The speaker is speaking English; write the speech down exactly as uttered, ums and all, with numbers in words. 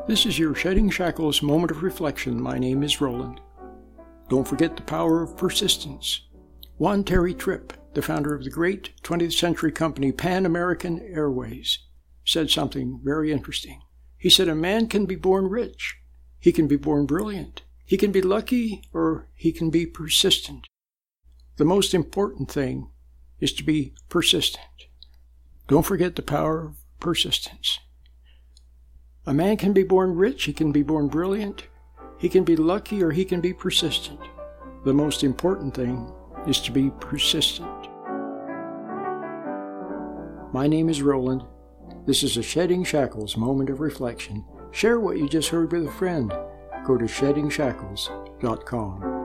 This is your Shedding Shackles moment of reflection. My name is Roland. Don't forget the power of persistence. Juan Terry Tripp, the founder of the great twentieth century company Pan American Airways, said something very interesting. He said, a man can be born rich, he can be born brilliant, he can be lucky, or he can be persistent. The most important thing is to be persistent. Don't forget the power of persistence. A man can be born rich, he can be born brilliant, he can be lucky, or he can be persistent. The most important thing is to be persistent. My name is Roland. This is a Shedding Shackles moment of reflection. Share what you just heard with a friend. Go to shedding shackles dot com.